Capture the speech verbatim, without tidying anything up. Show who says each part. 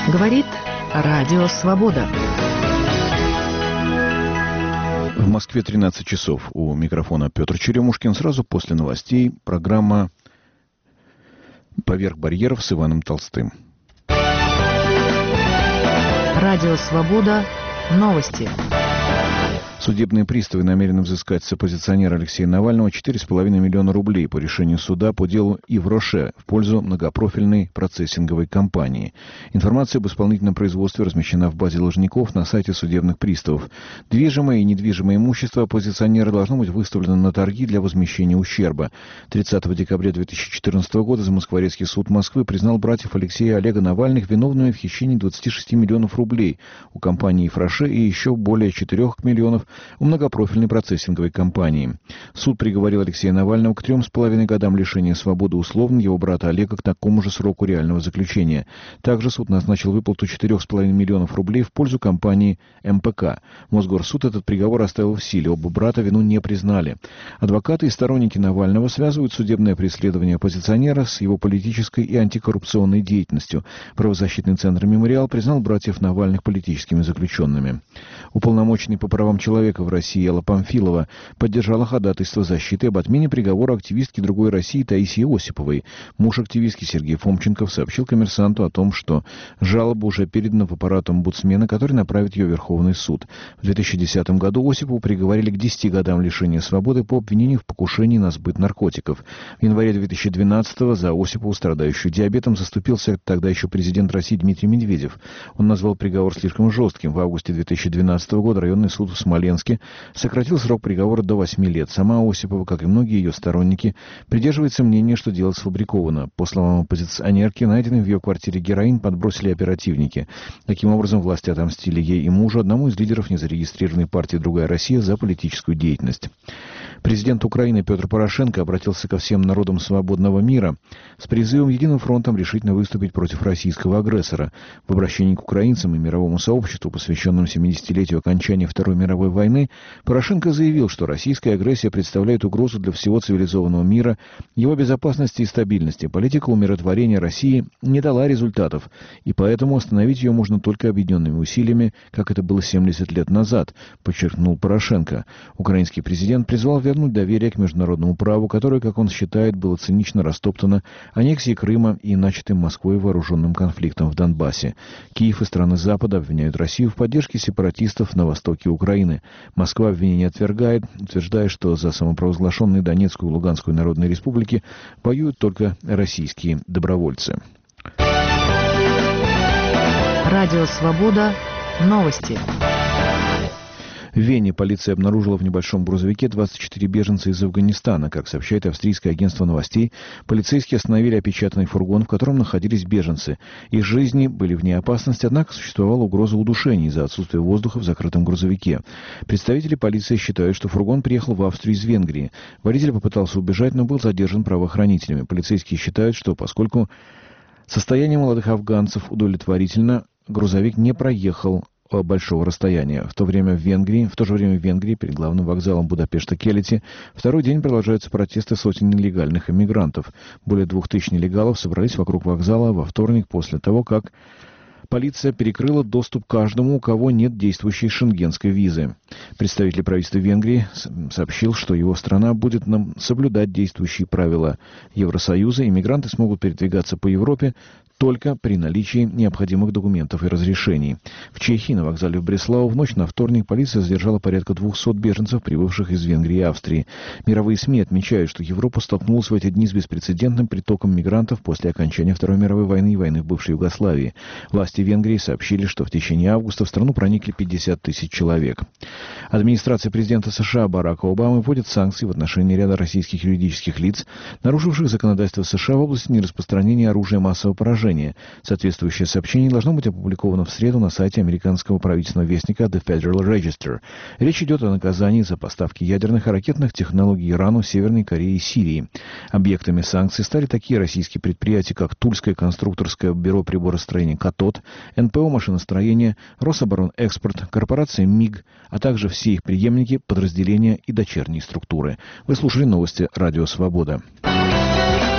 Speaker 1: Говорит Радио Свобода.
Speaker 2: В Москве тринадцать часов. У микрофона Петр Черемушкин. Сразу после новостей программа «Поверх барьеров» с Иваном Толстым.
Speaker 1: Радио Свобода. Новости.
Speaker 2: Судебные приставы намерены взыскать с оппозиционера Алексея Навального четыре с половиной миллиона рублей по решению суда по делу Ив-Роше в пользу многопрофильной процессинговой компании. Информация об исполнительном производстве размещена в базе должников на сайте судебных приставов. Движимое и недвижимое имущество оппозиционера должно быть выставлено на торги для возмещения ущерба. тридцатого декабря две тысячи четырнадцатого года Замоскворецкий суд Москвы признал братьев Алексея и Олега Навальных виновными в хищении двадцати шести миллионов рублей у компании Ив-Роше и еще более четырёх миллионов у многопрофильной процессинговой компании. Суд приговорил Алексея Навального к трем с половиной годам лишения свободы условно, его брата Олега к такому же сроку реального заключения. Также суд назначил выплату четырех с половиной миллионов рублей в пользу компании эм пэ ка. Мосгорсуд этот приговор оставил в силе. Оба брата вину не признали. Адвокаты и сторонники Навального связывают судебное преследование оппозиционера с его политической и антикоррупционной деятельностью. Правозащитный центр «Мемориал» признал братьев Навальных политическими заключенными. Уполномоченный по правам человека в России Элла Памфилова поддержала ходатайство защиты об отмене приговора активистки «Другой России» Таисии Осиповой. Муж активистки Сергей Фомченков сообщил «Коммерсанту» о том, что жалоба уже передана в аппарат омбудсмена, который направит ее в Верховный суд. В две тысячи десятом году Осипову приговорили к десяти годам лишения свободы по обвинению в покушении на сбыт наркотиков. В январе две тысячи двенадцатого за Осипову, страдающую диабетом, заступился тогда еще президент России Дмитрий Медведев. Он назвал приговор слишком жестким. В августе две тысячи двенадцатого года районный суд в Смоленске сократил срок приговора до восьми лет. Сама Осипова, как и многие ее сторонники, придерживается мнения, что дело сфабриковано. По словам оппозиционерки, найденный в ее квартире героин подбросили оперативники. Таким образом, власти отомстили ей и мужу, одному из лидеров незарегистрированной партии «Другая Россия», за политическую деятельность. Президент Украины Петр Порошенко обратился ко всем народам свободного мира с призывом единым фронтом решительно выступить против российского агрессора. В обращении к украинцам и мировому сообществу, посвященном семидесятилетию окончания Второй мировой войны, Порошенко заявил, что российская агрессия представляет угрозу для всего цивилизованного мира, его безопасности и стабильности. Политика умиротворения России не дала результатов, и поэтому остановить ее можно только объединенными усилиями, как это было семьдесят лет назад, подчеркнул Порошенко. Украинский президент призвал вернуть доверие к международному праву, которое, как он считает, было цинично растоптано аннексией Крыма и начатым Москвой вооруженным конфликтом в Донбассе. Киев и страны Запада обвиняют Россию в поддержке сепаратистов на востоке Украины. Москва обвинение отвергает, утверждая, что за самопровозглашенные Донецкую и Луганскую народные республики воюют только российские добровольцы.
Speaker 1: Радио Свобода. Новости.
Speaker 2: В Вене полиция обнаружила в небольшом грузовике двадцать четыре беженца из Афганистана. Как сообщает австрийское агентство новостей, полицейские остановили опечатанный фургон, в котором находились беженцы. Их жизни были вне опасности, однако существовала угроза удушения из-за отсутствия воздуха в закрытом грузовике. Представители полиции считают, что фургон приехал в Австрию из Венгрии. Водитель попытался убежать, но был задержан правоохранителями. Полицейские считают, что поскольку состояние молодых афганцев удовлетворительно, грузовик не проехал большого расстояния. В то время в Венгрии, в то же время в Венгрии, перед главным вокзалом Будапешта-Келети, второй день продолжаются протесты сотен нелегальных иммигрантов. Более двух тысяч нелегалов собрались вокруг вокзала во вторник после того, как полиция перекрыла доступ каждому, у кого нет действующей шенгенской визы. Представитель правительства Венгрии сообщил, что его страна будет соблюдать действующие правила Евросоюза. Иммигранты смогут передвигаться по Европе только при наличии необходимых документов и разрешений. В Чехии на вокзале в Бреслау в ночь на вторник полиция задержала порядка двухсот беженцев, прибывших из Венгрии и Австрии. Мировые СМИ отмечают, что Европа столкнулась в эти дни с беспрецедентным притоком мигрантов после окончания Второй мировой войны и войны в бывшей Югославии. Власти Венгрии сообщили, что в течение августа в страну проникли пятьдесят тысяч человек. Администрация президента США Барака Обамы вводит санкции в отношении ряда российских юридических лиц, нарушивших законодательство США в области нераспространения оружия массового поражения. Соответствующее сообщение должно быть опубликовано в среду на сайте американского правительственного вестника The Federal Register. Речь идет о наказании за поставки ядерных и ракетных технологий Ирану, Северной Корее и Сирии. Объектами санкций стали такие российские предприятия, как Тульское конструкторское бюро приборостроения «Катод», эн пэ о «Машиностроение», Рособоронэкспорт, корпорация МИГ, а также все их преемники, подразделения и дочерние структуры. Вы слушали новости Радио Свобода.